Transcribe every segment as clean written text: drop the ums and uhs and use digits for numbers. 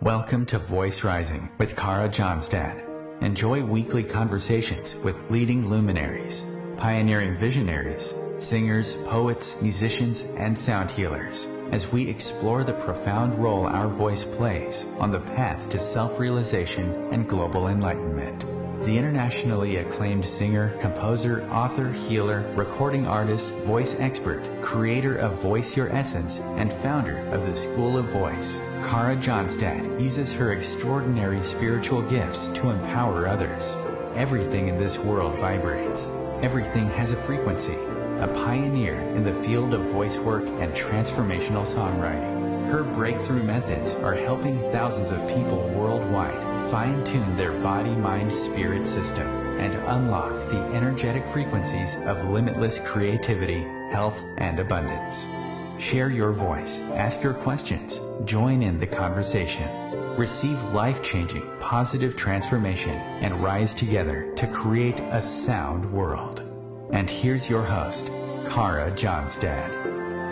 Welcome to Voice Rising with Kara Johnstad. Enjoy weekly conversations with leading luminaries, pioneering visionaries, singers, poets, musicians, and sound healers as we explore the profound role our voice plays on the path to self-realization and global enlightenment. The internationally acclaimed singer, composer, author, healer, recording artist, voice expert, creator of Voice Your Essence, and founder of the School of Voice, Kara Johnstad uses her extraordinary spiritual gifts to empower others. Everything in this world vibrates. Everything has a frequency. A pioneer in the field of voice work and transformational songwriting. Her breakthrough methods are helping thousands of people worldwide fine-tune their body-mind-spirit system and unlock the energetic frequencies of limitless creativity, health, and abundance. Share your voice, ask your questions, join in the conversation. Receive life-changing, positive transformation and rise together to create a sound world. And here's your host, Kara Johnstad.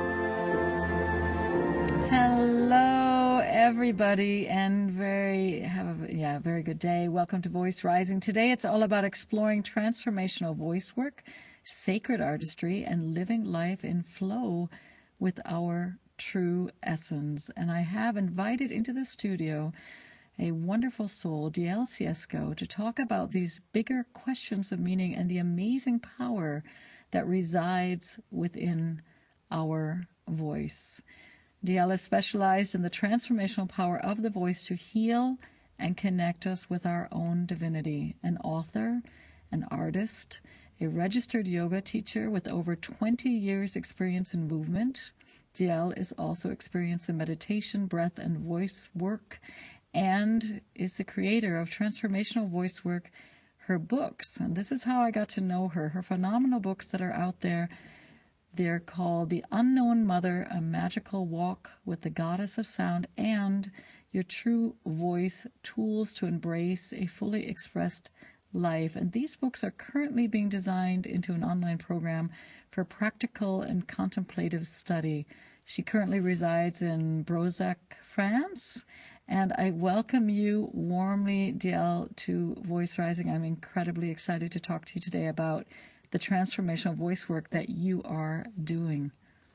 Hello, everybody, and very good day. Welcome to Voice Rising. Today, it's all about exploring transformational voice work, sacred artistry, and living life in flow with our true essence. And I have invited into the studio a wonderful soul, DL Ciesco, to talk about these bigger questions of meaning and the amazing power that resides within our voice. DL is specialized in the transformational power of the voice to heal and connect us with our own divinity. An author, an artist, a registered yoga teacher with over 20 years experience in movement. DL is also experienced in meditation, breath, and voice work, and is the creator of transformational voice work, her books. And this is how I got to know her. Her phenomenal books that are out there, they're called The Unknown Mother, A Magical Walk with the Goddess of Sound, and Your True Voice, Tools to Embrace a Fully Expressed Life. And these books are currently being designed into an online program for practical and contemplative study. She currently resides in Brozac, France, and I welcome you warmly, DL, to Voice Rising. I'm incredibly excited to talk to you today about the transformational voice work that you are doing.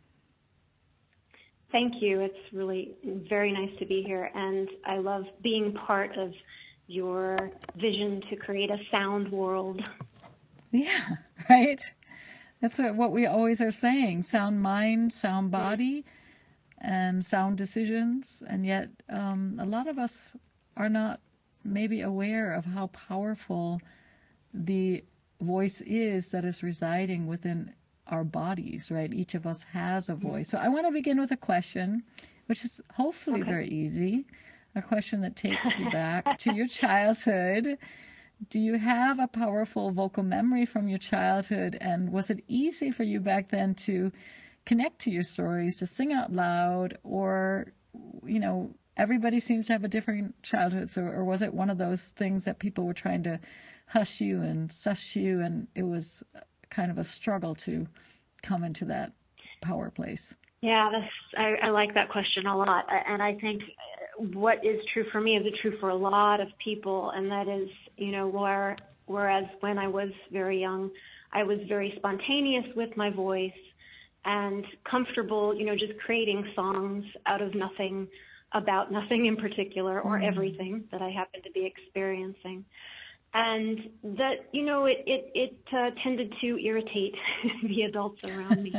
Thank you. It's really very nice to be here, and I love being part of your vision to create a sound world. Yeah, right? That's what we always are saying, sound mind, sound body, and sound decisions. And yet a lot of us are not maybe aware of how powerful the voice is that is residing within our bodies, right? Each of us has a voice. So I want to begin with a question, which is hopefully very easy, a question that takes you back to your childhood. Do you have a powerful vocal memory from your childhood, and was it easy for you back then to connect to your stories, to sing out loud, or, you know, everybody seems to have a different childhood, so, or was it one of those things that people were trying to hush you and suss you, and it was kind of a struggle to come into that power place? Yeah, I like that question a lot, and I think what is true for me is true for a lot of people, and that is, you know, whereas when I was very young, I was very spontaneous with my voice and comfortable, you know, just creating songs out of nothing, about nothing in particular, or everything that I happened to be experiencing. And that, you know, it tended to irritate the adults around me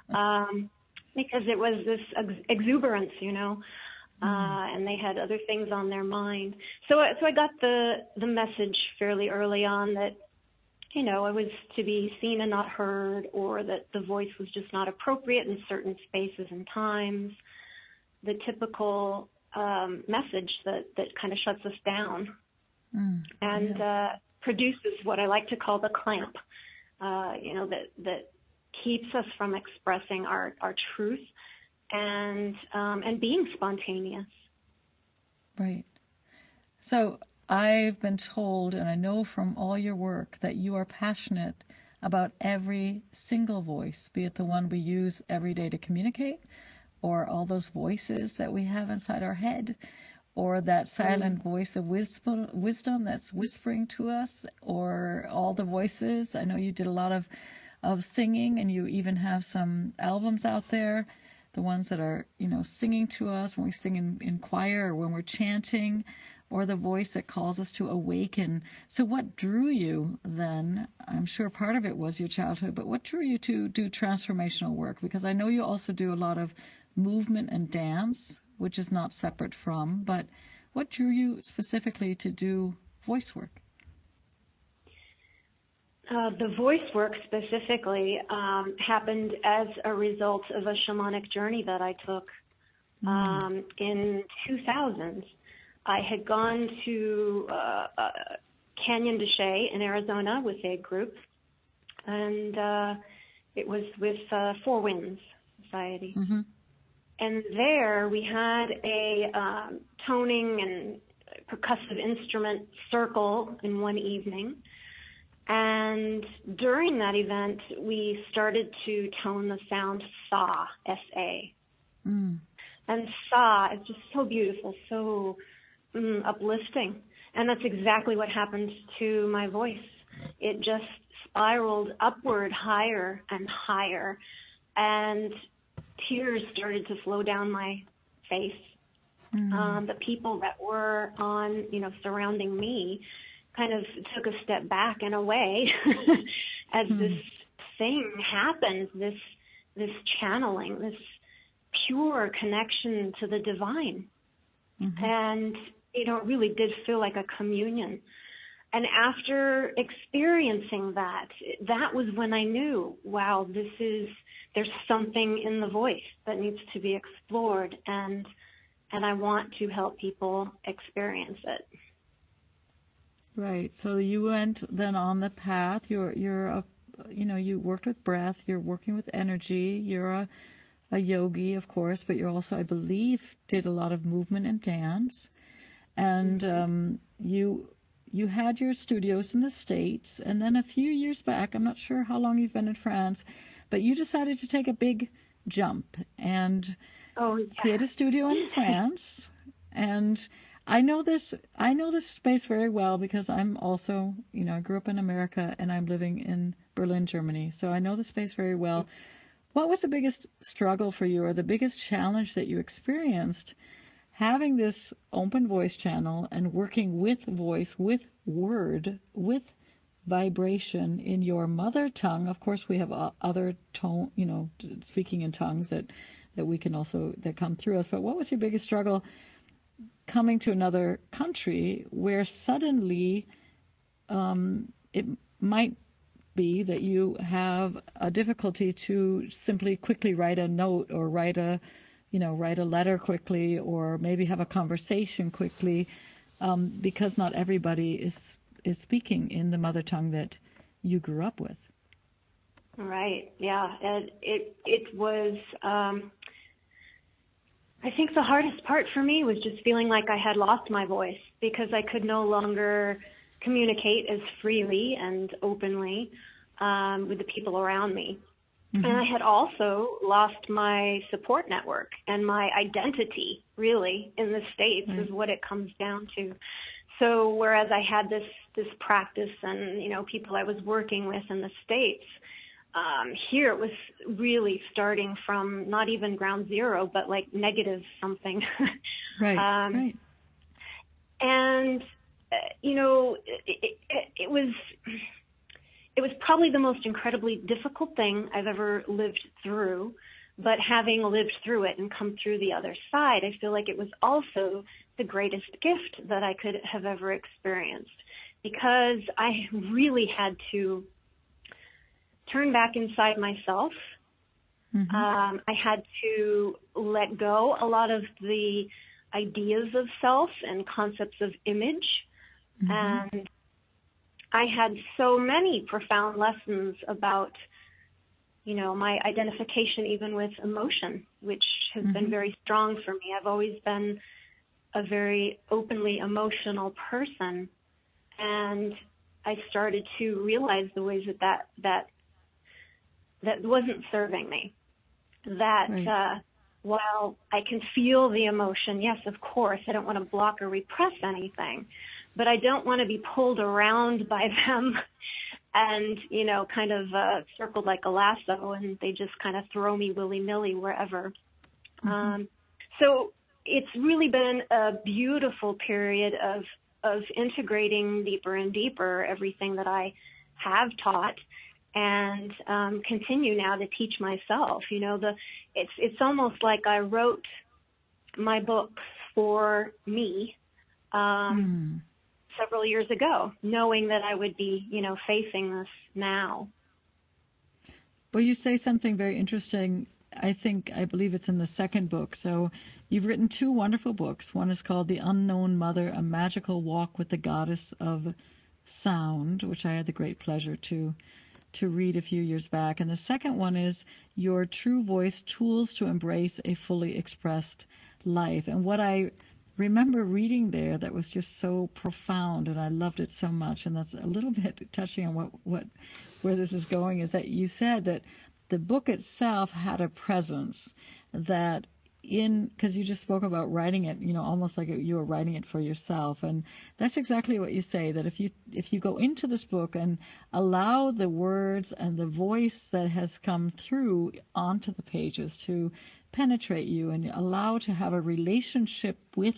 because it was this exuberance, you know, and they had other things on their mind. So I got the message fairly early on that, you know, I was to be seen and not heard, or that the voice was just not appropriate in certain spaces and times. The typical message that kind of shuts us down and produces what I like to call the clamp, you know, that keeps us from expressing our truth and being spontaneous. Right. So I've been told, and I know from all your work, that you are passionate about every single voice, be it the one we use every day to communicate, or all those voices that we have inside our head, or that silent voice of wisdom that's whispering to us, or all the voices. I know you did a lot of singing, and you even have some albums out there, the ones that are, singing to us when we sing in choir or when we're chanting, or the voice that calls us to awaken. So what drew you then? I'm sure part of it was your childhood, but what drew you to do transformational work? Because I know you also do a lot of movement and dance, which is not separate from, but what drew you specifically to do voice work? The voice work specifically happened as a result of a shamanic journey that I took in 2000. I had gone to Canyon de Chelly in Arizona with a group, and it was with Four Winds Society. Mm-hmm. And there we had a toning and percussive instrument circle in one evening. And during that event, we started to tone the sound sa, S-A. Mm. And sa is just so beautiful, so uplifting. And that's exactly what happened to my voice. It just spiraled upward higher and higher, and tears started to flow down my face. Mm. The people that were surrounding me kind of took a step back and away as this thing happened, this channeling, this pure connection to the divine. Mm-hmm. And, it really did feel like a communion. And after experiencing that was when I knew, wow, there's something in the voice that needs to be explored, and I want to help people experience it. Right. So you went then on the path. You worked with breath. You're working with energy. You're a yogi, of course, but you're also, I believe, did a lot of movement and dance. And you had your studios in the States, and then a few years back, I'm not sure how long you've been in France, but you decided to take a big jump and create a studio in France. And I know this space very well because I'm also, I grew up in America and I'm living in Berlin, Germany. So I know the space very well. What was the biggest struggle for you, or the biggest challenge that you experienced having this open voice channel and working with voice, with word, with vibration in your mother tongue? Of course, we have other tone, speaking in tongues that we can also, that come through us. But what was your biggest struggle coming to another country where suddenly it might be that you have a difficulty to simply quickly write a note, or write a letter quickly, or maybe have a conversation quickly, because not everybody is speaking in the mother tongue that you grew up with. Right. Yeah. And it was, I think the hardest part for me was just feeling like I had lost my voice, because I could no longer communicate as freely and openly with the people around me. Mm-hmm. And I had also lost my support network and my identity, really, in the States, is what it comes down to. So whereas I had this practice and, people I was working with in the States, here it was really starting from not even ground zero, but like negative something. Right, right. And, it was probably the most incredibly difficult thing I've ever lived through, but having lived through it and come through the other side, I feel like it was also the greatest gift that I could have ever experienced, because I really had to turn back inside myself. Mm-hmm. I had to let go a lot of the ideas of self and concepts of image. Mm-hmm. And I had so many profound lessons about, my identification even with emotion, which has mm-hmm. been very strong for me. I've always been a very openly emotional person, and I started to realize the ways that wasn't serving me. That right. while I can feel the emotion, yes, of course, I don't want to block or repress anything, but I don't want to be pulled around by them and, kind of circled like a lasso, and they just kind of throw me willy-nilly wherever. Mm-hmm. So it's really been a beautiful period of integrating deeper and deeper everything that I have taught, and continue now to teach myself. It's almost like I wrote my books for me several years ago, knowing that I would be, facing this now. Well, you say something very interesting. I believe it's in the second book. So you've written two wonderful books. One is called The Unknown Mother, A Magical Walk with the Goddess of Sound, which I had the great pleasure to read a few years back. And the second one is Your True Voice, Tools to Embrace a Fully Expressed Life. And what I remember reading there that was just so profound, and I loved it so much, and that's a little bit touching on where this is going, is that you said that the book itself had a presence that because you just spoke about writing it, almost like you were writing it for yourself. And that's exactly what you say, that if you go into this book and allow the words and the voice that has come through onto the pages to penetrate you and allow to have a relationship with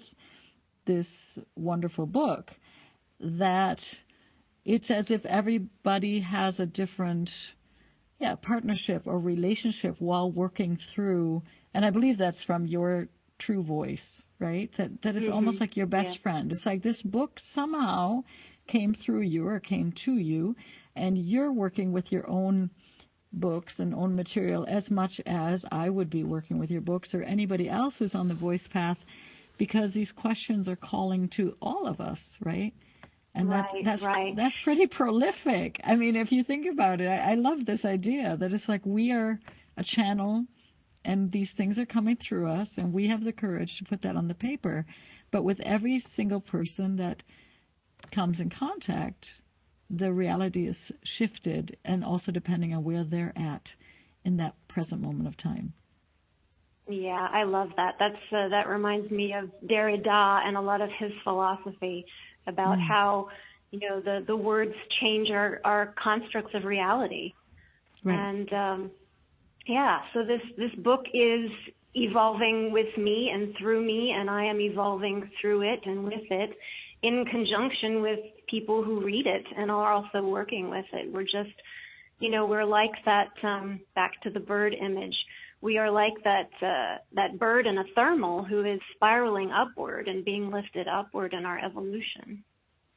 this wonderful book, that it's as if everybody has a different partnership or relationship while working through, and I believe that's from your true voice, right? That is almost like your best friend. It's like this book somehow came through you or came to you, and you're working with your own books and own material as much as I would be working with your books or anybody else who's on the voice path, because these questions are calling to all of us, right? And that's pretty prolific. I mean, if you think about it, I love this idea that it's like we are a channel and these things are coming through us and we have the courage to put that on the paper. But with every single person that comes in contact, the reality is shifted, and also depending on where they're at in that present moment of time. Yeah, I love that. That reminds me of Derrida and a lot of his philosophy about how, the words change our constructs of reality. Right. And, so this book is evolving with me and through me, and I am evolving through it and with it in conjunction with people who read it and are also working with it. We're just, we're like that, back to the bird image. We are like that bird in a thermal who is spiraling upward and being lifted upward in our evolution.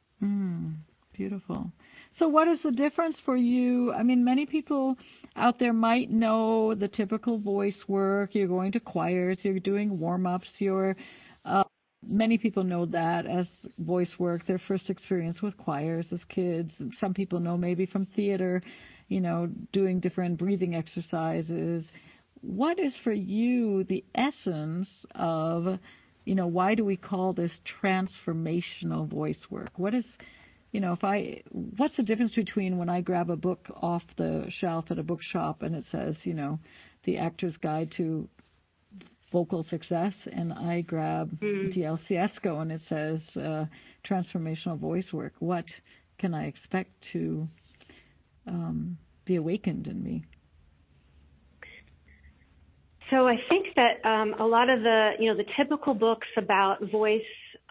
Beautiful. So what is the difference for you? I mean, many people out there might know the typical voice work. You're going to choirs, you're doing warm-ups, many people know that as voice work, their first experience with choirs as kids. Some people know maybe from theater, doing different breathing exercises. What is for you the essence of, why do we call this transformational voice work? What is, what's the difference between when I grab a book off the shelf at a bookshop and it says, The Actor's Guide to Vocal Success, and I grab DLCSCO and it says transformational voice work? What can I expect to be awakened in me? So I think that a lot of the typical books about voice,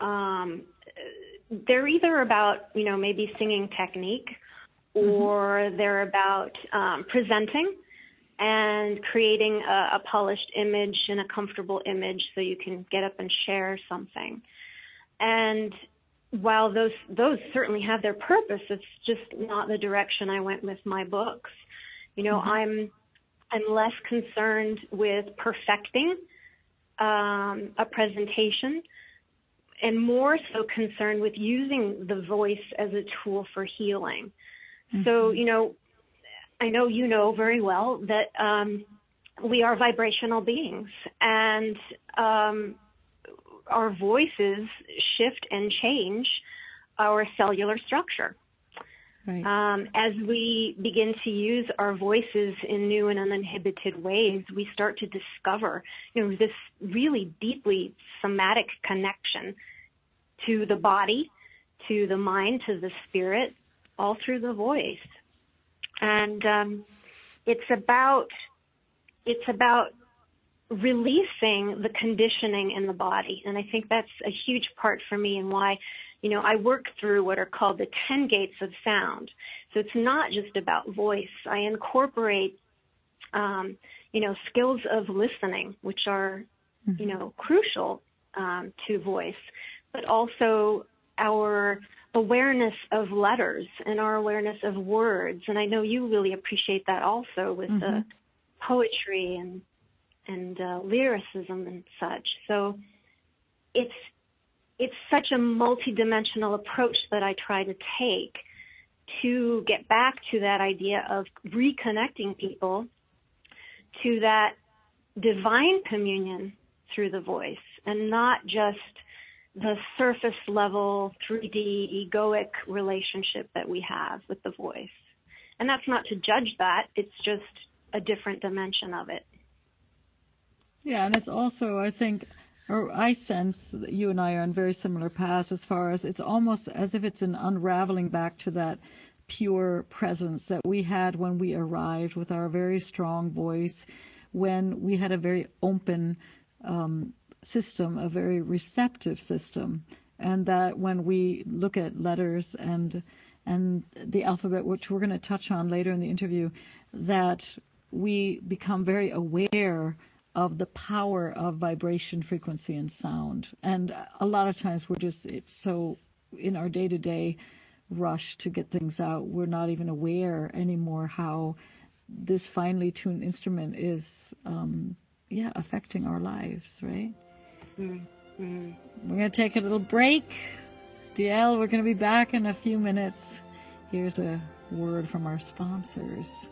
they're either about, maybe singing technique, or they're about presenting and creating a polished image and a comfortable image so you can get up and share something. And while those certainly have their purpose, it's just not the direction I went with my books. I'm less concerned with perfecting a presentation and more so concerned with using the voice as a tool for healing. So, I know you know very well that we are vibrational beings, and our voices shift and change our cellular structure. Right. As we begin to use our voices in new and uninhibited ways, we start to discover, this really deeply somatic connection to the body, to the mind, to the spirit, all through the voice. And it's about releasing the conditioning in the body. And I think that's a huge part for me and why, I work through what are called the 10 gates of sound. So it's not just about voice. I incorporate, skills of listening, which are, crucial to voice, but also our awareness of letters and our awareness of words. And I know you really appreciate that also with the poetry and lyricism and such. So it's such a multidimensional approach that I try to take to get back to that idea of reconnecting people to that divine communion through the voice, and not just the surface level 3D egoic relationship that we have with the voice. And that's not to judge that, it's just a different dimension of it. Yeah, and it's also, I think, or I sense that you and I are on very similar paths as far as it's almost as if it's an unraveling back to that pure presence that we had when we arrived with our very strong voice, when we had a very open system, a very receptive system, and that when we look at letters and the alphabet, which we're going to touch on later in the interview, that we become very aware of the power of vibration, frequency, and sound. And a lot of times it's so in our day-to-day rush to get things out, we're not even aware anymore how this finely tuned instrument is affecting our lives, right? Mm-hmm. We're going to take a little break. DL, we're going to be back in a few minutes. Here's a word from our sponsors.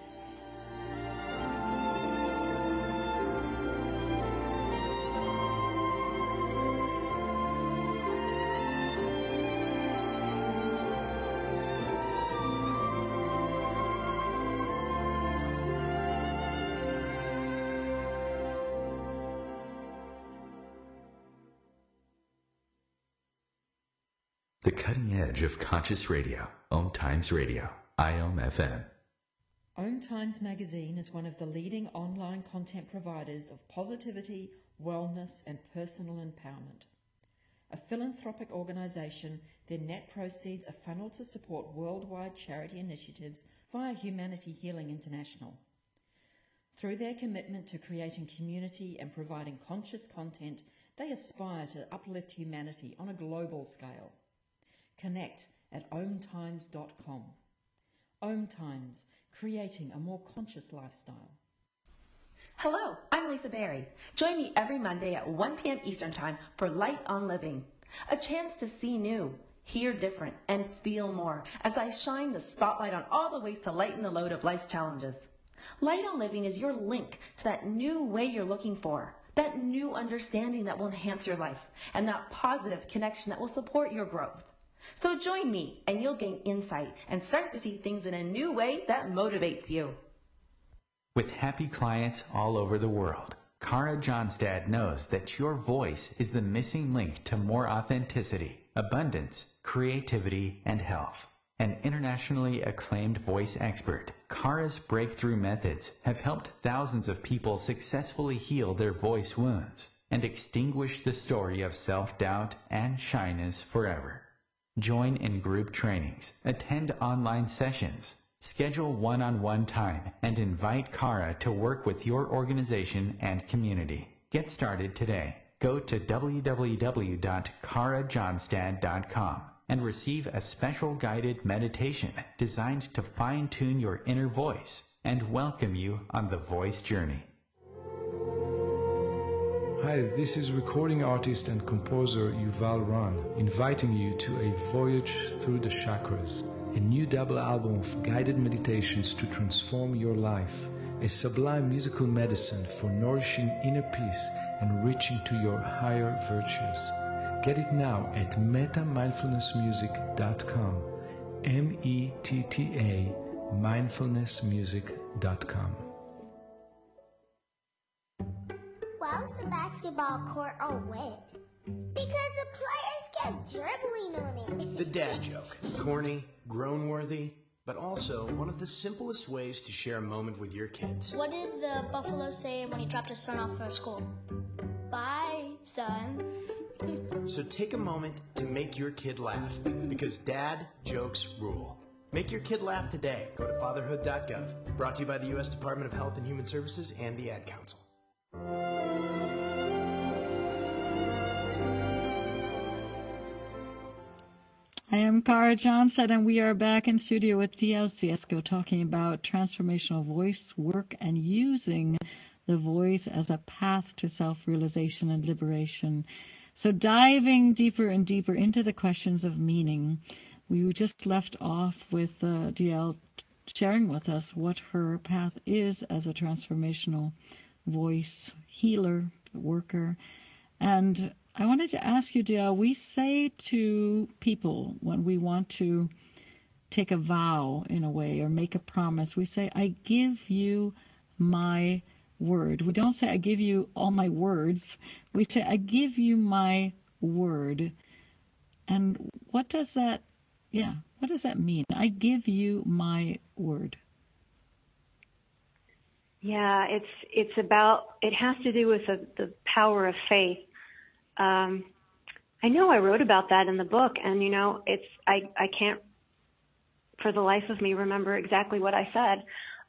The cutting edge of conscious radio, Om Times Radio, IOM FM. Om Times Magazine is one of the leading online content providers of positivity, wellness, and personal empowerment. A philanthropic organization, their net proceeds are funneled to support worldwide charity initiatives via Humanity Healing International. Through their commitment to creating community and providing conscious content, they aspire to uplift humanity on a global scale. Connect at omtimes.com. Om Times, creating a more conscious lifestyle. Hello, I'm Lisa Berry. Join me every Monday at 1 p.m. Eastern Time for Light on Living, a chance to see new, hear different, and feel more as I shine the spotlight on all the ways to lighten the load of life's challenges. Light on Living is your link to that new way you're looking for, that new understanding that will enhance your life, and that positive connection that will support your growth. So join me and you'll gain insight and start to see things in a new way that motivates you. With happy clients all over the world, Kara Johnstad knows that your voice is the missing link to more authenticity, abundance, creativity, and health. An internationally acclaimed voice expert, Kara's breakthrough methods have helped thousands of people successfully heal their voice wounds and extinguish the story of self-doubt and shyness forever. Join in group trainings, attend online sessions, schedule one-on-one time, and invite Kara to work with your organization and community. Get started today. Go to www.karajohnstad.com and receive a special guided meditation designed to fine-tune your inner voice and welcome you on the voice journey. Hi, this is recording artist and composer Yuval Ran, inviting you to a voyage through the chakras, a new double album of guided meditations to transform your life, a sublime musical medicine for nourishing inner peace and reaching to your higher virtues. Get it now at metamindfulnessmusic.com. METTA, mindfulnessmusic.com. Why was the basketball court all wet? Because the players kept dribbling on it. The dad joke. Corny, groan-worthy, but also one of the simplest ways to share a moment with your kids. What did the buffalo say when he dropped his son off for school? Bye, son. So take a moment to make your kid laugh, because dad jokes rule. Make your kid laugh today. Go to fatherhood.gov. Brought to you by the U.S. Department of Health and Human Services and the Ad Council. I am Cara Johnson, and we are back in studio with DL Siesko talking about transformational voice work and using the voice as a path to self-realization and liberation. So diving deeper and deeper into the questions of meaning, we just left off with DL sharing with us what her path is as a transformational voice healer, worker. And I wanted to ask you, DL, we say to people when we want to take a vow in a way or make a promise, we say, I give you my word. We don't say, I give you all my words. We say, I give you my word. And what does that mean? I give you my word. Yeah, it's about, it has to do with the power of faith. I know I wrote about that in the book, and I can't for the life of me remember exactly what I said.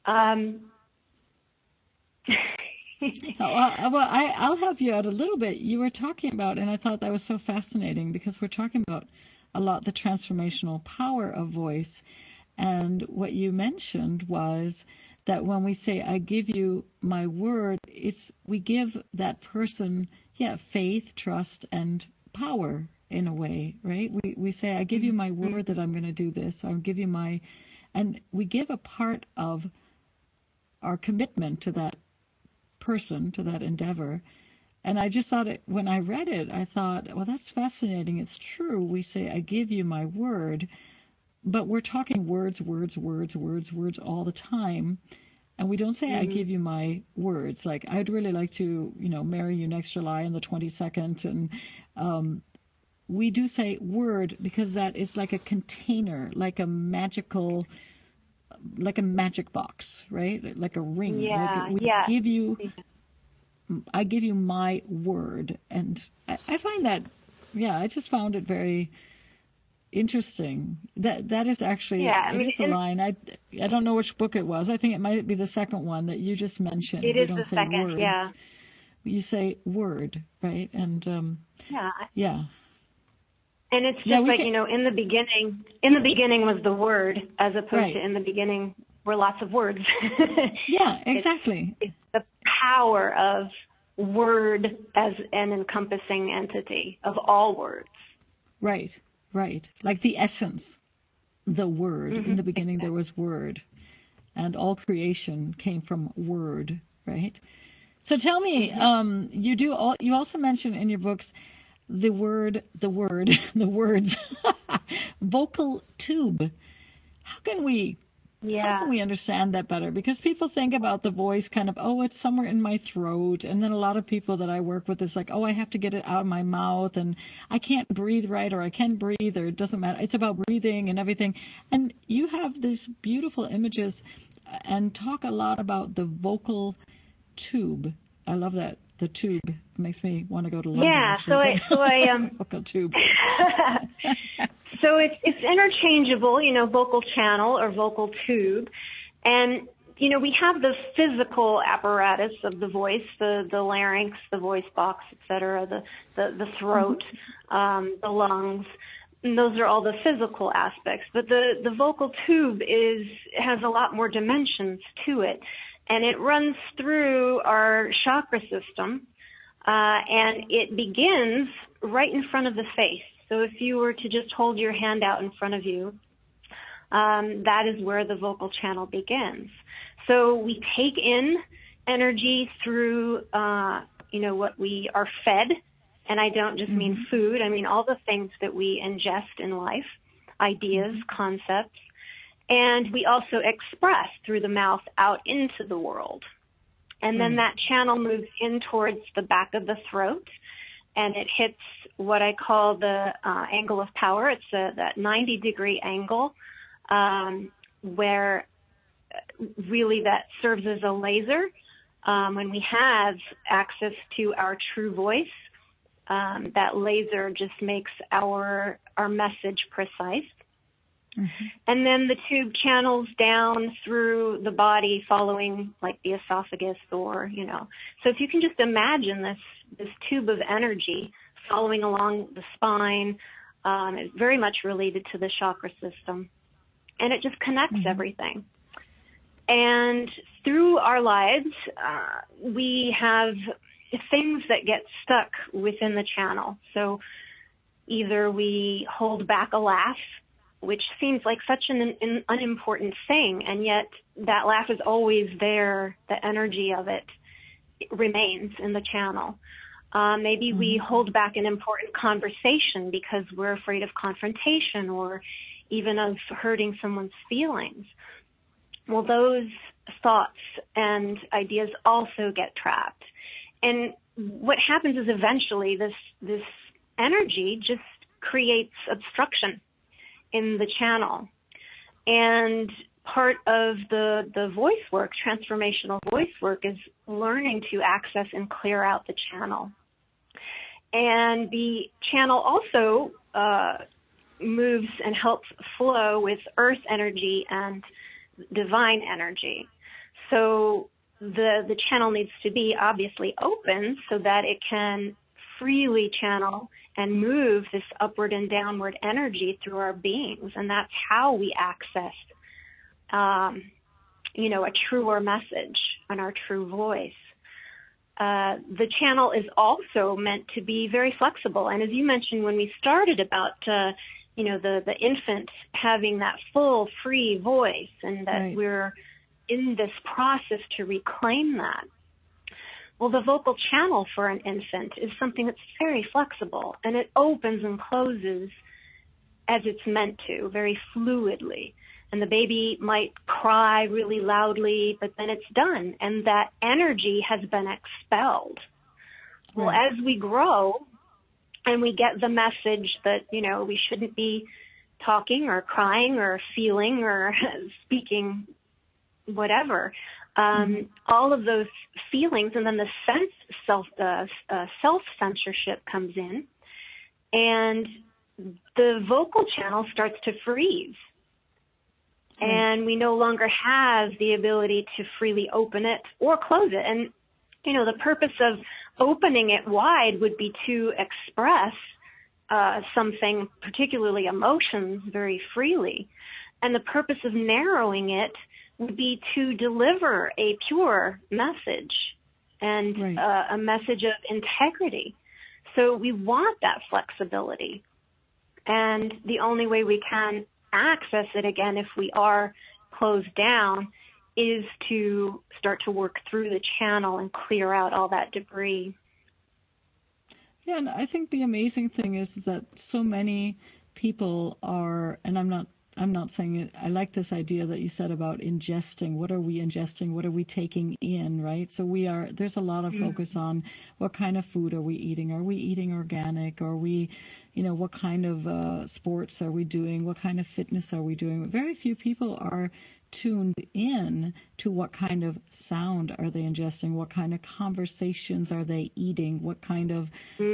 I'll help you out a little bit. You were talking about, and I thought that was so fascinating because we're talking about a lot the transformational power of voice. And what you mentioned was that when we say, I give you my word, we give that person, faith, trust, and power in a way, right? We say, I give you my word that I'm going to do this. I'll give you and we give a part of our commitment to that person, to that endeavor. And I just thought, when I read it, I thought, well, that's fascinating. It's true. We say, I give you my word, but we're talking words all the time. And we don't say, I give you my words. Like, I'd really like to, marry you next July on the 22nd. And we do say word because that is like a container, like a magic box, right? Like a ring. Yeah, I give you my word. And I find that, I just found it very interesting. That is actually, it is a line. I don't know which book it was. I think it might be the second one that you just mentioned. It is the second, words. yeah. You say word, right? And yeah. And it's just in the beginning was the word, as opposed to in the beginning were lots of words. Yeah, exactly. It's the power of word as an encompassing entity of all words. Right. Like the essence, the word. In the beginning there was word, and all creation came from word, right? So tell me, you also mention in your books the words, vocal tube. How can we understand that better? Because people think about the voice kind of, it's somewhere in my throat. And then a lot of people that I work with is like, I have to get it out of my mouth and I can't breathe right, or I can breathe, or it doesn't matter. It's about breathing and everything. And you have these beautiful images and talk a lot about the vocal tube. I love that. The tube makes me want to go to London. Yeah, vocal tube. So it's interchangeable, vocal channel or vocal tube. And, we have the physical apparatus of the voice, the larynx, the voice box, et cetera, the throat, the lungs. And those are all the physical aspects. But the vocal tube has a lot more dimensions to it. And it runs through our chakra system, and it begins right in front of the face. So if you were to just hold your hand out in front of you, that is where the vocal channel begins. So we take in energy through, what we are fed, and I don't just mean food. I mean all the things that we ingest in life. ideas, concepts, and we also express through the mouth out into the world. And then that channel moves in towards the back of the throat, and it hits what I call the angle of power. It's that 90-degree angle where really that serves as a laser. When we have access to our true voice, that laser just makes our message precise. Mm-hmm. And then the tube channels down through the body following like the esophagus or, So if you can just imagine this tube of energy following along the spine, it's very much related to the chakra system. And it just connects everything. And through our lives, we have things that get stuck within the channel. So either we hold back a laugh, which seems like such an unimportant thing, and yet that laugh is always there. The energy of it remains in the channel. Maybe we hold back an important conversation because we're afraid of confrontation or even of hurting someone's feelings. Well, those thoughts and ideas also get trapped. And what happens is eventually this energy just creates obstruction in the channel. And part of the voice work, transformational voice work, is learning to access and clear out the channel. And the channel also moves and helps flow with earth energy and divine energy. So the channel needs to be obviously open so that it can freely channel and move this upward and downward energy through our beings. And that's how we access, a truer message and our true voice. The channel is also meant to be very flexible. And as you mentioned when we started about, the infant having that full free voice and that we're in this process to reclaim that. Well, the vocal channel for an infant is something that's very flexible, and it opens and closes as it's meant to, very fluidly. And the baby might cry really loudly, but then it's done, and that energy has been expelled. Well, as we grow and we get the message that, we shouldn't be talking or crying or feeling or speaking whatever, all of those feelings, and then the self-censorship comes in, and the vocal channel starts to freeze. And we no longer have the ability to freely open it or close it. And, the purpose of opening it wide would be to express something, particularly emotions, very freely. And the purpose of narrowing it would be to deliver a pure message and a message of integrity. So we want that flexibility. And the only way we can access it again if we are closed down is to start to work through the channel and clear out all that debris. Yeah, and I think the amazing thing is that so many people are, and I'm not saying it, I like this idea that you said about ingesting. What are we ingesting? What are we taking in, right? So there's a lot of focus on what kind of food are we eating? Are we eating organic? Are we, what kind of sports are we doing? What kind of fitness are we doing? Very few people are tuned in to what kind of sound are they ingesting? What kind of conversations are they eating? What kind of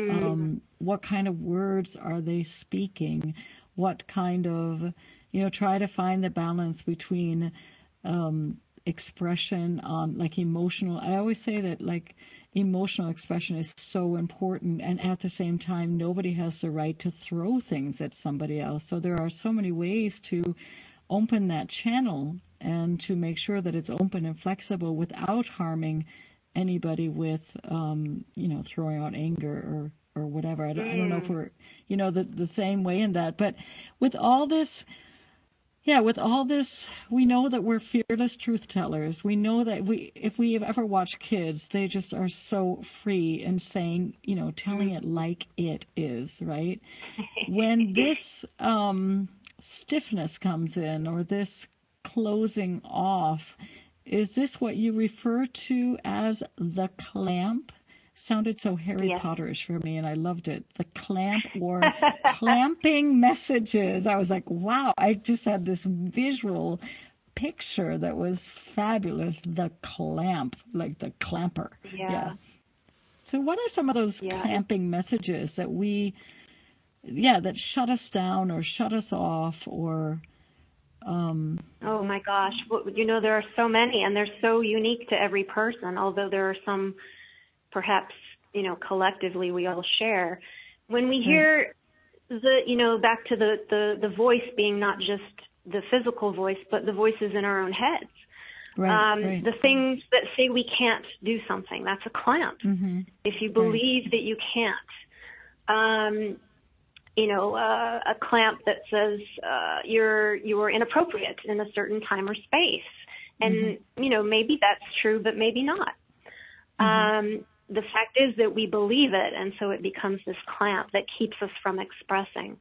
words are they speaking? What kind of try to find the balance between expression on emotional. I always say that emotional expression is so important, and at the same time, nobody has the right to throw things at somebody else. So there are so many ways to open that channel and to make sure that it's open and flexible without harming anybody with, throwing out anger or whatever. I don't know if we're, the same way in that. But with all this, we know that we're fearless truth tellers. We know that if we have ever watched kids, they just are so free in saying, telling it like it is, right? When this stiffness comes in, or this closing off. Is this what you refer to as the clamp? Sounded so Harry Yes. Potterish for me, and I loved it. The clamp, or clamping messages. I was like, wow, I just had this visual picture that was fabulous. The clamp, like the clamper. Yeah. So what are some of those clamping messages that that shut us down or shut us off, or Oh my gosh. Well, there are so many, and they're so unique to every person, although there are some perhaps, collectively we all share. When we hear back to the voice being not just the physical voice, but the voices in our own heads. Right. The things that say we can't do something, that's a clamp. Mm-hmm. If you believe that you can't, a clamp that says you are inappropriate in a certain time or space. And, maybe that's true, but maybe not. The fact is that we believe it, and so it becomes this clamp that keeps us from expressing.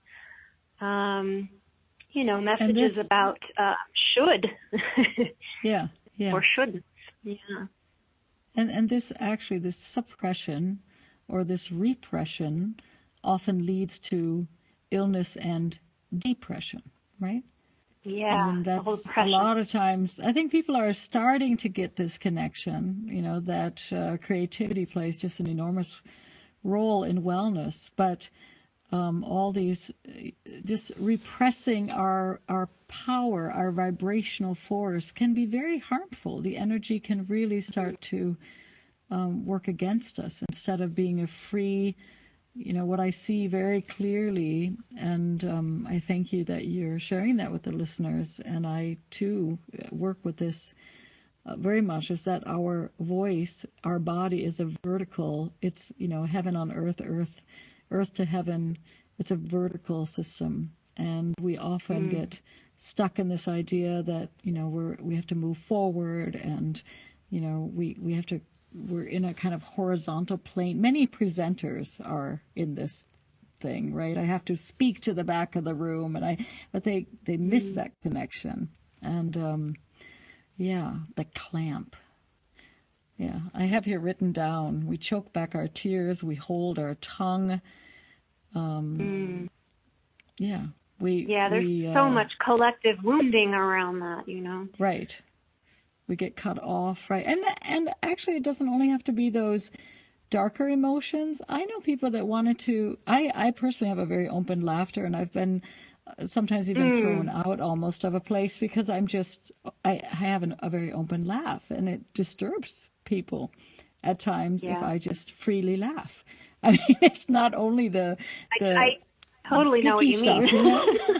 Messages about should. Yeah. Or shouldn't. Yeah. And this suppression or this repression often leads to illness and depression, right? Yeah. And that's a lot of times, I think people are starting to get this connection, that creativity plays just an enormous role in wellness, but all these, just repressing our power, our vibrational force can be very harmful. The energy can really start to work against us instead of being a free, what I see very clearly, and I thank you that you're sharing that with the listeners, and I too work with this very much, is that our voice, our body is a vertical, it's, heaven on earth, earth to heaven. It's a vertical system, and we often get stuck in this idea that we have to move forward, and we're in a kind of horizontal plane. Many presenters are in this thing, right? I have to speak to the back of the room, but they miss that connection, and the clamp. Yeah, I have here written down, we choke back our tears, we hold our tongue. There's so much collective wounding around that, Right. We get cut off, right? And actually, it doesn't only have to be those darker emotions. I know people that wanted to. I personally have a very open laughter, and I've been sometimes even thrown out almost of a place because I have a very open laugh, and it disturbs people at times if I just freely laugh. I mean, it's not only the I totally know what you stuff, mean.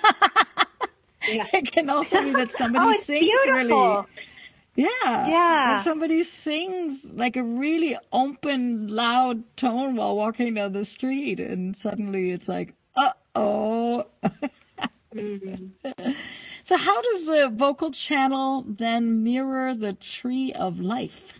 It can also be that somebody sings beautiful. really. That somebody sings like a really open, loud tone while walking down the street, and suddenly it's like, uh-oh. So how does the vocal channel then mirror the tree of life?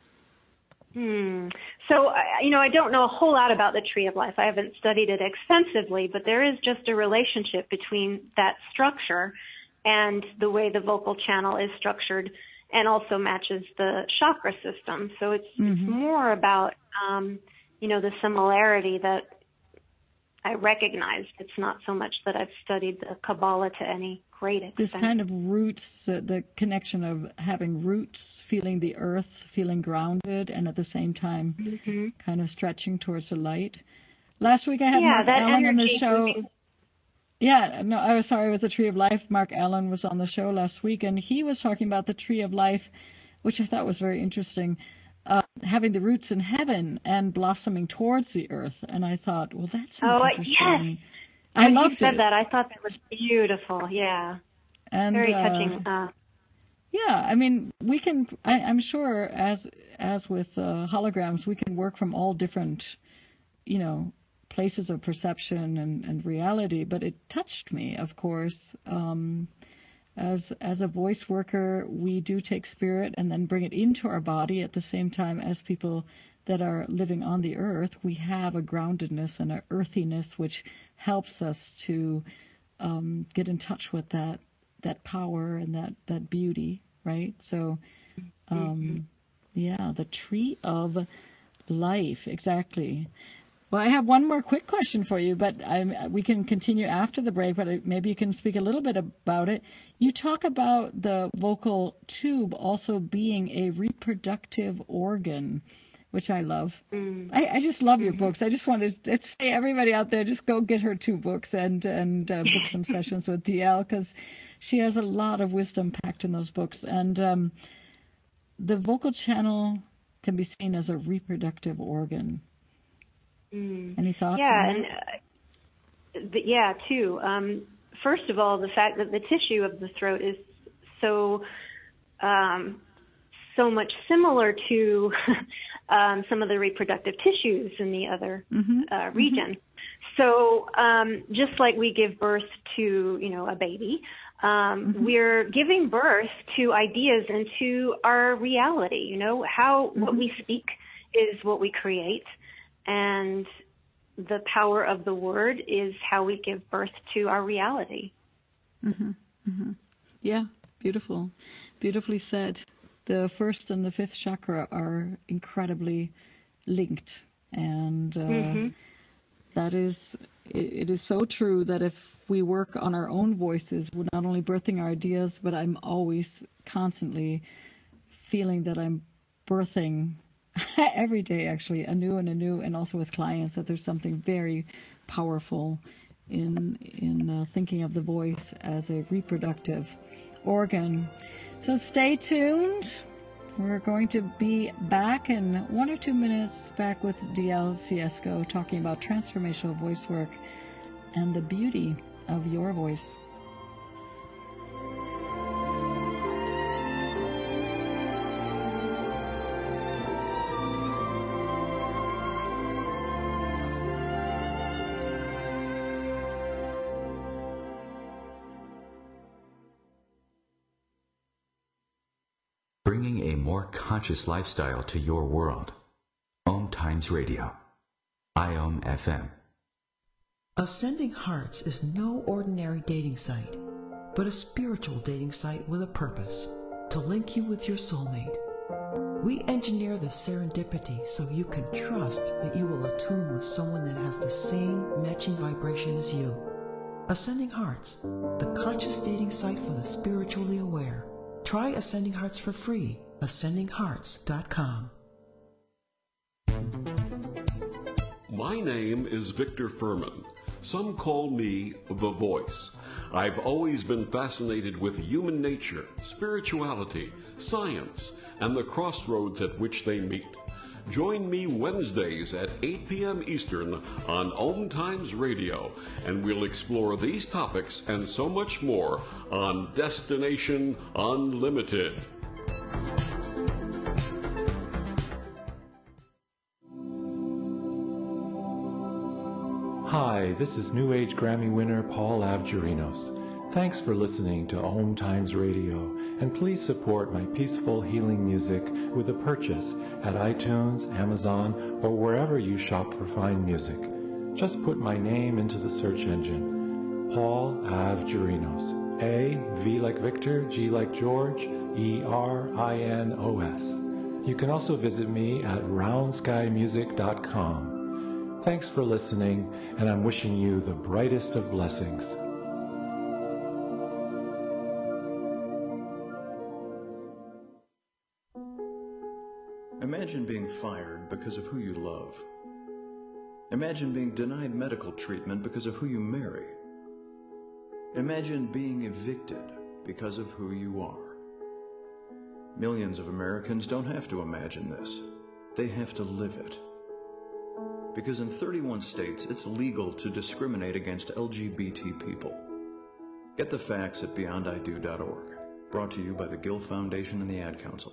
So, I don't know a whole lot about the tree of life. I haven't studied it extensively, but there is just a relationship between that structure and the way the vocal channel is structured, and also matches the chakra system. So it's more about, the similarity that I recognize. It's not so much that I've studied the Kabbalah to any great extent. This kind of roots, the connection of having roots, feeling the earth, feeling grounded, and at the same time kind of stretching towards the light. Last week I had Mark Allen on the show. I was sorry, with the Tree of Life. Mark Allen was on the show last week, and he was talking about the Tree of Life, which I thought was very interesting, having the roots in heaven and blossoming towards the earth. And I thought, well, that's interesting. Yes. I loved it. You said that. I thought that was beautiful. Yeah. And, very touching. I mean, we can, I'm sure, as with holograms, we can work from all different, places of perception and reality, but it touched me, of course. As a voice worker, we do take spirit and then bring it into our body at the same time as people that are living on the earth. We have a groundedness and an earthiness which helps us to get in touch with that power and that beauty, right? So, the tree of life, exactly. Well, I have one more quick question for you, but we can continue after the break, but maybe you can speak a little bit about it. You talk about the vocal tube also being a reproductive organ, which I love. I just love your books. I just wanted to say, everybody out there, just go get her 2 books and book some sessions with DL, because she has a lot of wisdom packed in those books. And the vocal channel can be seen as a reproductive organ. Any thoughts on that? Too. First of all, the fact that the tissue of the throat is so much similar to some of the reproductive tissues in the other region. So just like we give birth to, a baby, we're giving birth to ideas and to our reality. What we speak is what we create. And the power of the word is how we give birth to our reality. Yeah, beautiful. Beautifully said. The first and the fifth chakra are incredibly linked. And it is so true that if we work on our own voices, we're not only birthing our ideas, but I'm always constantly feeling that I'm birthing every day, actually, anew, and also with clients, that there's something very powerful in thinking of the voice as a reproductive organ. So stay tuned. We're going to be back in 1 or 2 minutes, back with DL Siesko, talking about transformational voice work and the beauty of your voice. Bringing a more conscious lifestyle to your world. Om Times Radio. IOM FM. Ascending Hearts is no ordinary dating site, but a spiritual dating site with a purpose, to link you with your soulmate. We engineer the serendipity so you can trust that you will attune with someone that has the same matching vibration as you. Ascending Hearts, the conscious dating site for the spiritually aware. Try Ascending Hearts for free. AscendingHearts.com. My name is Victor Furman. Some call me The Voice. I've always been fascinated with human nature, spirituality, science, and the crossroads at which they meet. Join me Wednesdays at 8 p.m. Eastern on Om Times Radio, and we'll explore these topics and so much more on Destination Unlimited. Hi, this is New Age Grammy winner Paul Avgerinos. Thanks for listening to Om Times Radio, and please support my peaceful healing music with a purchase at iTunes, Amazon, or wherever you shop for fine music. Just put my name into the search engine, Paul Avgerinos. A, V like Victor, G like George, E-R-I-N-O-S. You can also visit me at roundskymusic.com. Thanks for listening, and I'm wishing you the brightest of blessings. Imagine being fired because of who you love. Imagine being denied medical treatment because of who you marry. Imagine being evicted because of who you are. Millions of Americans don't have to imagine this. They have to live it. Because in 31 states, it's legal to discriminate against LGBT people. Get the facts at beyondido.org. Brought to you by the Gill Foundation and the Ad Council.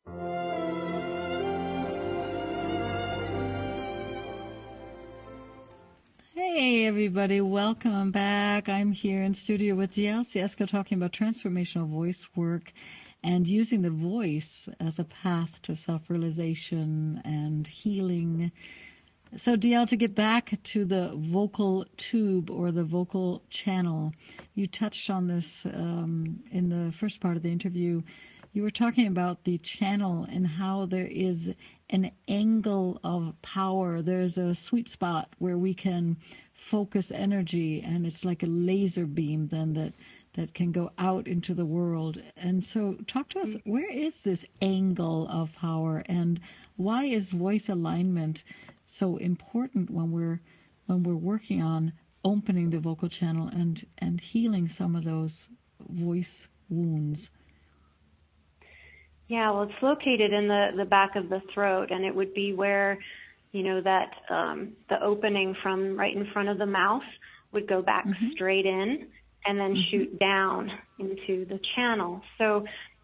Hey everybody, welcome back. I'm here in studio with DL Siesko talking about transformational voice work and using the voice as a path to self-realization and healing. So, DL, to get back to the vocal tube or the vocal channel, you touched on this in the first part of the interview. You were talking about the channel and how there is an angle of power. There's a sweet spot where we can focus energy, and it's like a laser beam then that can go out into the world. And so talk to us, where is this angle of power, and why is voice alignment so important when we're working on opening the vocal channel and healing some of those voice wounds? Yeah, well, it's located in the back of the throat, and it would be where, that the opening from right in front of the mouth would go back straight in and then shoot down into the channel. So,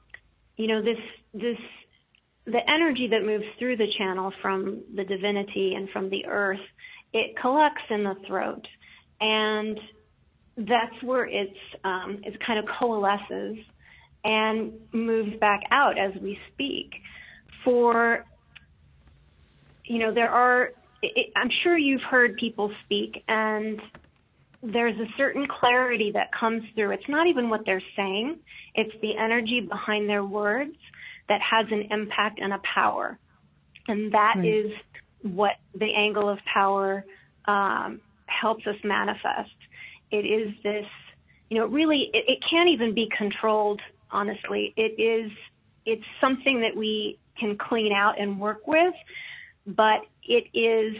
the energy that moves through the channel from the divinity and from the earth, it collects in the throat, and that's where it kind of coalesces and moves back out as we speak. I'm sure you've heard people speak, and there's a certain clarity that comes through. It's not even what they're saying. It's the energy behind their words that has an impact and a power. And that is what the angle of power helps us manifest. It is this, really, it can't even be controlled, honestly. It's something that we can clean out and work with, but it's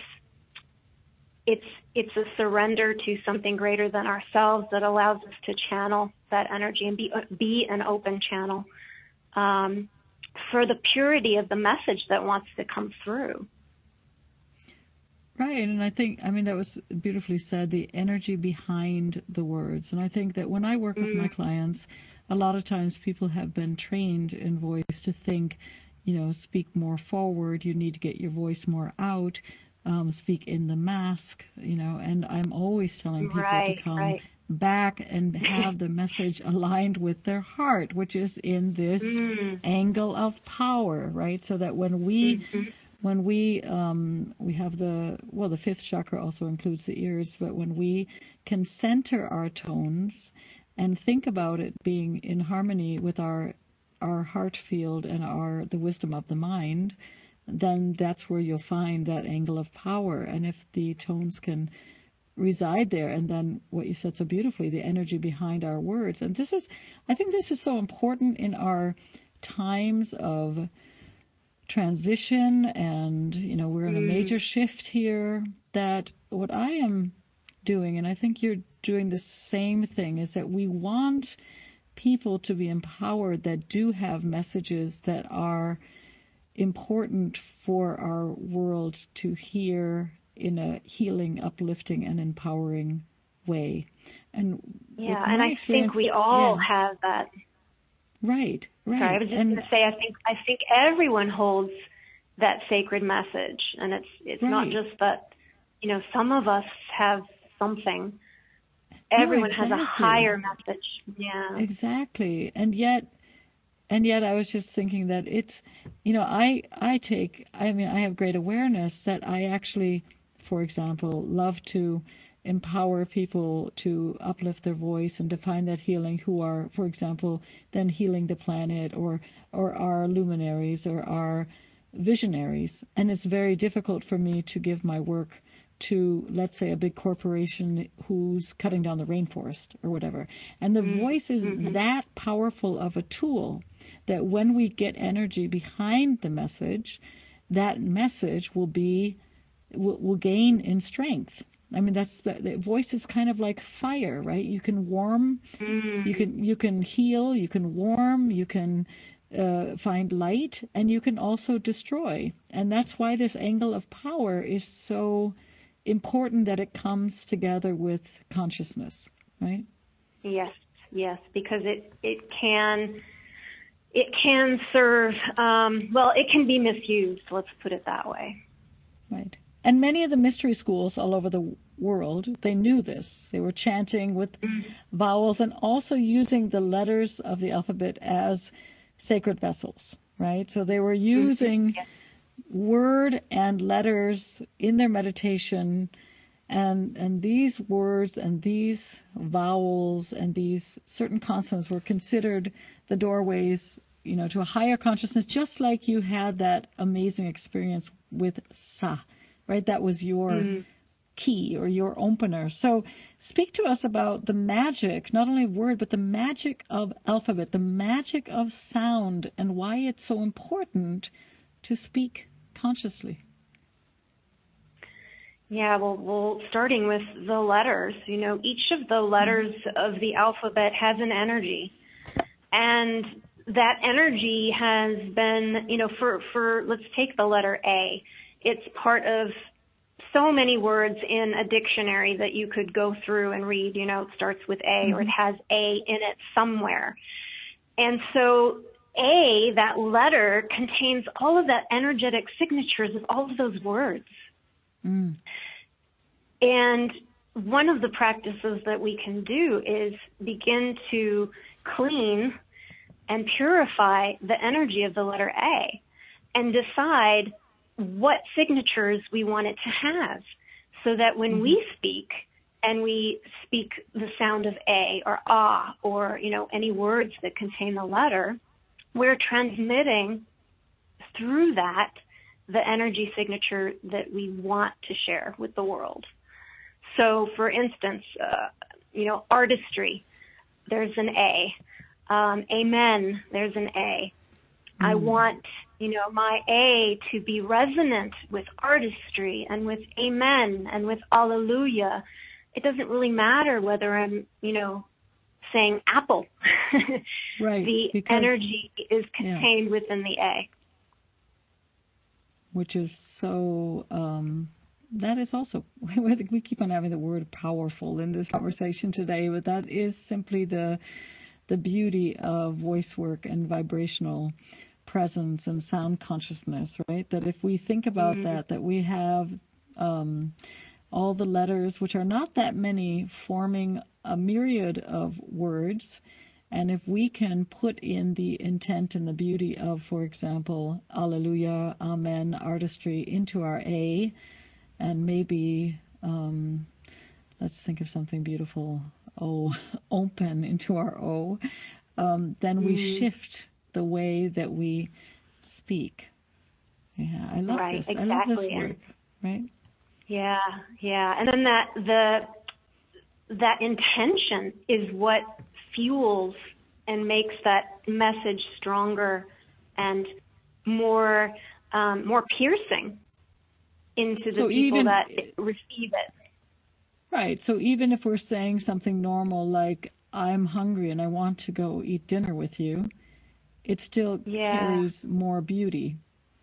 a surrender to something greater than ourselves that allows us to channel that energy and be an open channel for the purity of the message that wants to come through. Right, and I think, that was beautifully said, the energy behind the words. And I think that when I work with my clients, a lot of times people have been trained in voice to think, speak more forward, you need to get your voice more out, speak in the mask, and I'm always telling people to come back and have the message aligned with their heart, which is in this angle of power, right? So that when we have the fifth chakra also includes the ears, but when we can center our tones and think about it being in harmony with our heart field and the wisdom of the mind, then that's where you'll find that angle of power. And if the tones can reside there, and then what you said so beautifully, the energy behind our words. And I think this is so important in our times of transition, and we're in a major shift here, that what I am doing, and I think you're doing the same thing, is that we want people to be empowered that do have messages that are important for our world to hear in a healing, uplifting, and empowering way. And I think we all have that. Right. Sorry, I was just going to say, I think everyone holds that sacred message, and it's not just that, some of us have something. Everyone has a higher message. Yeah. Exactly. And yet I was just thinking that it's, I have great awareness that I actually, for example, love to empower people to uplift their voice and to find that healing, who are, for example, then healing the planet, or are luminaries or are visionaries. And it's very difficult for me to give my work to, let's say, a big corporation who's cutting down the rainforest or whatever. And the voice is that powerful of a tool that when we get energy behind the message, that message will gain in strength. That's the voice is kind of like fire, right? You can warm, you can heal, you can warm, you can find light, and you can also destroy. And that's why this angle of power is so important, that it comes together with consciousness, right? Yes, because it can serve, it can be misused, let's put it that way. Right. And many of the mystery schools all over the world, they knew this. They were chanting with vowels and also using the letters of the alphabet as sacred vessels, right? So they were using word and letters in their meditation, and these words and these vowels and these certain consonants were considered the doorways, to a higher consciousness, just like you had that amazing experience with Sa, right? That was your key or your opener. So speak to us about the magic, not only of word, but the magic of alphabet, the magic of sound, and why it's so important to speak consciously. Yeah, well, starting with the letters, each of the letters of the alphabet has an energy. And that energy has been, for let's take the letter A. It's part of so many words in a dictionary that you could go through and read. It starts with A or it has A in it somewhere. And so A, that letter, contains all of that energetic signatures of all of those words. And one of the practices that we can do is begin to clean and purify the energy of the letter A and decide what signatures we want it to have, so that when we speak and we speak the sound of A or Ah or, any words that contain the letter, we're transmitting through that the energy signature that we want to share with the world. So, for instance, artistry, there's an A. Amen, there's an A. I want, my A to be resonant with artistry and with amen and with alleluia. It doesn't really matter whether I'm, saying apple. Right. The energy is contained within the A. Which is so, that is also, we keep on having the word powerful in this conversation today, but that is simply the beauty of voice work and vibrational presence and sound consciousness, right? That if we think about that we have all the letters, which are not that many, forming a myriad of words. And if we can put in the intent and the beauty of, for example, Alleluia, Amen, artistry into our A, and maybe, let's think of something beautiful, open into our O, then we shift the way that we speak. Yeah, I love this. Exactly. I love this work, right? Yeah. And then that intention is what fuels and makes that message stronger and more piercing into the people that receive it. Right. So even if we're saying something normal like, I'm hungry and I want to go eat dinner with you, it still carries more beauty.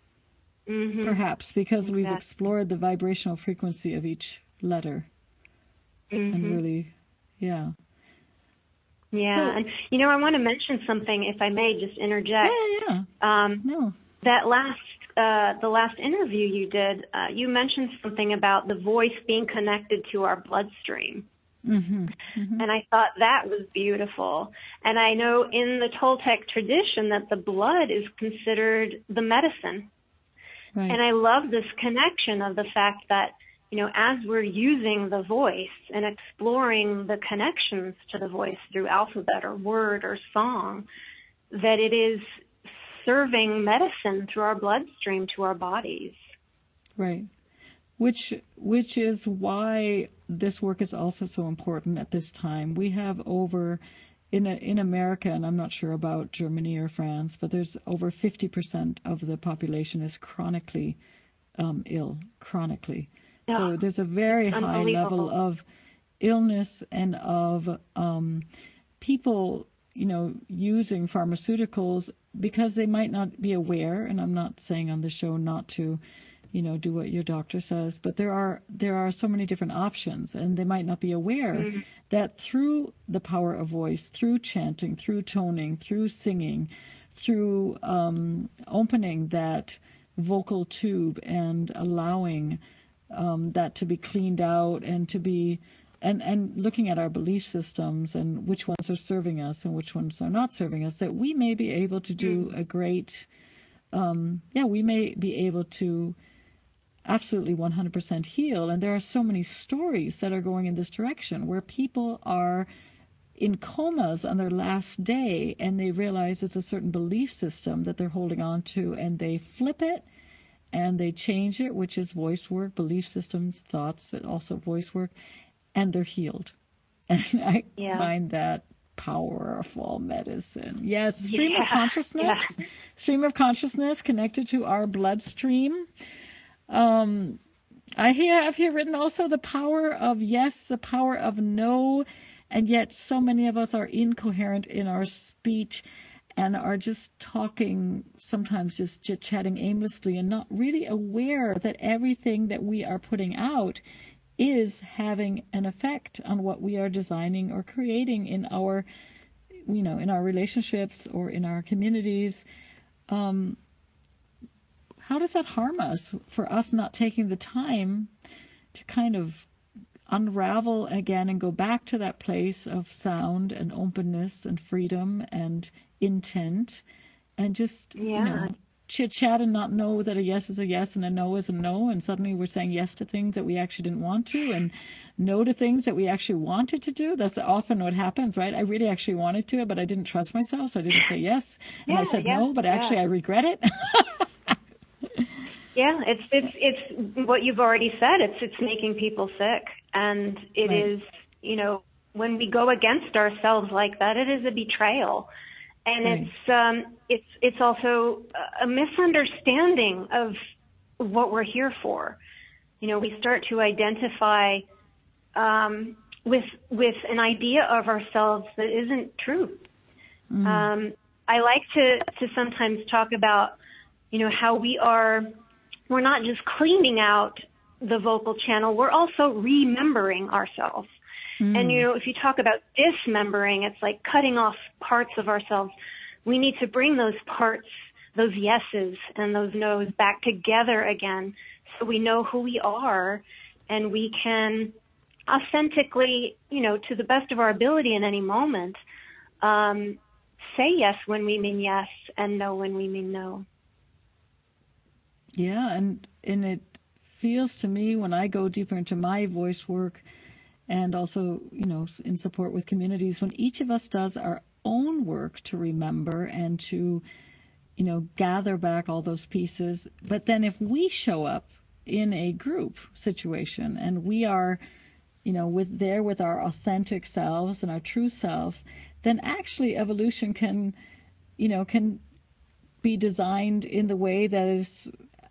Perhaps because we've explored the vibrational frequency of each letter. And really, Yeah, so, and I want to mention something, if I may, just interject. No. That the last interview you did, you mentioned something about the voice being connected to our bloodstream. And I thought that was beautiful. And I know in the Toltec tradition that the blood is considered the medicine. Right. And I love this connection of the fact that, as we're using the voice and exploring the connections to the voice through alphabet or word or song, that it is serving medicine through our bloodstream to our bodies. Right. Which is why this work is also so important at this time. We have in America, and I'm not sure about Germany or France, but there's over 50% of the population is chronically ill, chronically. Yeah. So there's a very high level of illness and of people, using pharmaceuticals because they might not be aware, and I'm not saying on the show not to do what your doctor says, but there are so many different options, and they might not be aware that through the power of voice, through chanting, through toning, through singing, through opening that vocal tube and allowing that to be cleaned out and to be and looking at our belief systems and which ones are serving us and which ones are not serving us, that we may be able to do a great we may be able to absolutely 100% heal. And there are so many stories that are going in this direction where people are in comas on their last day and they realize it's a certain belief system that they're holding on to, and they flip it and they change it, which is voice work, belief systems, thoughts, that also voice work, and they're healed. And I find that powerful medicine. Yes, stream of consciousness, stream of consciousness connected to our bloodstream. I have here written also the power of yes, the power of no, and yet so many of us are incoherent in our speech and are just talking, sometimes just chit-chatting aimlessly and not really aware that everything that we are putting out is having an effect on what we are designing or creating in our, in our relationships or in our communities. How does that harm us for us not taking the time to kind of unravel again and go back to that place of sound and openness and freedom and intent and just, chit-chat and not know that a yes is a yes and a no is a no, and suddenly we're saying yes to things that we actually didn't want to and no to things that we actually wanted to do. That's often what happens, right? I really actually wanted to, but I didn't trust myself, so I didn't say yes. And I said no, but actually I regret it. Yeah, it's what you've already said. It's making people sick, and it is, when we go against ourselves like that, it is a betrayal, and it's also a misunderstanding of what we're here for. We start to identify with an idea of ourselves that isn't true. I like to sometimes talk about, how we're not just cleaning out the vocal channel, we're also remembering ourselves. And, if you talk about dismembering, it's like cutting off parts of ourselves. We need to bring those parts, those yeses and those nos back together again so we know who we are and we can authentically, to the best of our ability in any moment, say yes when we mean yes and no when we mean no. Yeah, and it feels to me when I go deeper into my voice work and also, in support with communities, when each of us does our own work to remember and to, gather back all those pieces. But then if we show up in a group situation and we are, with our authentic selves and our true selves, then actually evolution can be designed in the way that is,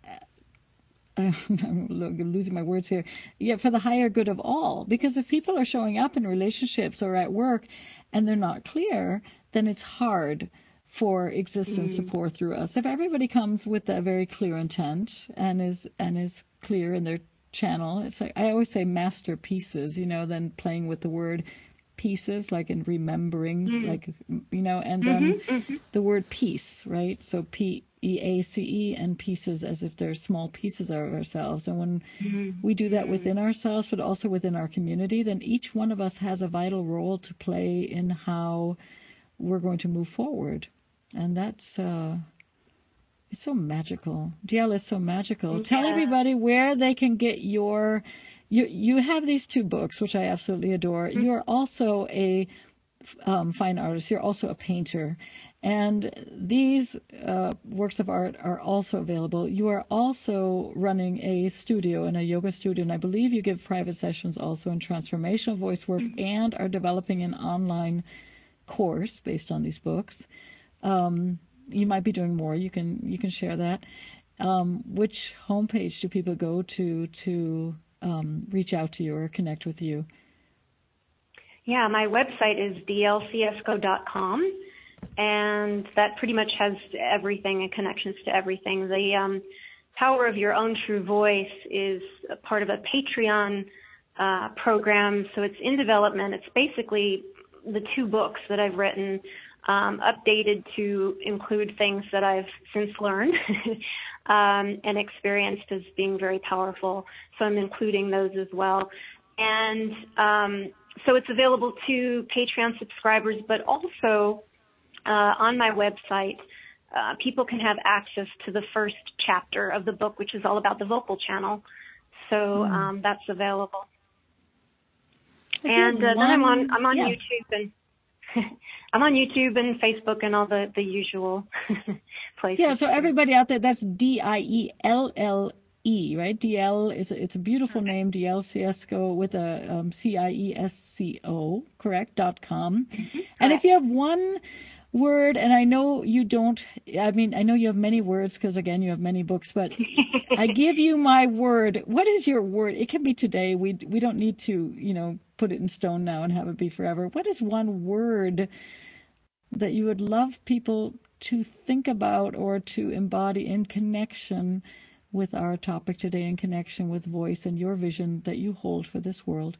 I'm losing my words here, for the higher good of all. Because if people are showing up in relationships or at work and they're not clear, then it's hard for existence to pour through us. If everybody comes with a very clear intent and is clear in their channel, it's like I always say masterpieces, then playing with the word pieces, like in remembering, and then the word peace, right? So PEACE and pieces, as if they're small pieces of ourselves. And when we do that within ourselves, but also within our community, then each one of us has a vital role to play in how we're going to move forward. And that's it's so magical. DL is so magical. Yeah. Tell everybody where they can get your. You have these two books, which I absolutely adore. You're also a fine artist. You're also a painter. And these works of art are also available. You are also running a studio and a yoga studio, and I believe you give private sessions also in transformational voice work and are developing an online course based on these books. You might be doing more. You can share that. Which homepage do people go to reach out to you or connect with you? Yeah, my website is dlcsco.com, and that pretty much has everything and connections to everything. The Power of Your Own True Voice is a part of a Patreon program, so it's in development. It's basically the two books that I've written, updated to include things that I've since learned and experienced as being very powerful. So I'm including those as well. And so it's available to Patreon subscribers, but also on my website, people can have access to the first chapter of the book, which is all about the vocal channel. So that's available. And then I'm on YouTube and I'm on YouTube and Facebook and all the usual places. Yeah, so everybody out there, that's DIELLE, right? DL it's a beautiful name, DLCSCO with a CIESCO, correct? .com. And if you have one word, and I know you don't, I know you have many words because, again, you have many books, but I give you my word. What is your word? It can be today. We don't need to, put it in stone now and have it be forever. What is one word that you would love people to think about or to embody in connection with our topic today, in connection with voice and your vision that you hold for this world?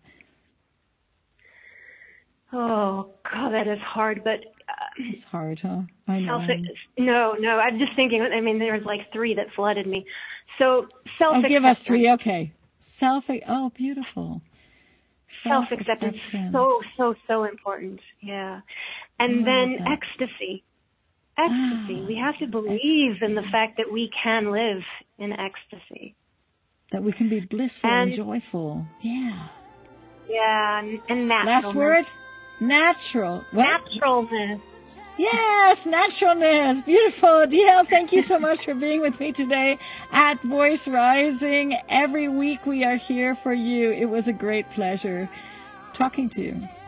Oh, God, that is hard, but... it's hard, huh? I know. No, I'm just thinking, there's like 3 that flooded me. So, self-acceptance. Oh, give us 3, okay. Beautiful. Self-acceptance is so important, yeah. And then ecstasy. We have to believe in the fact that we can live in ecstasy. That we can be blissful and joyful. Yeah. Yeah, and naturalness. Last word? Natural. What? Naturalness. Yes, naturalness. Beautiful. DL, thank you so much for being with me today at Voice Rising. Every week we are here for you. It was a great pleasure talking to you.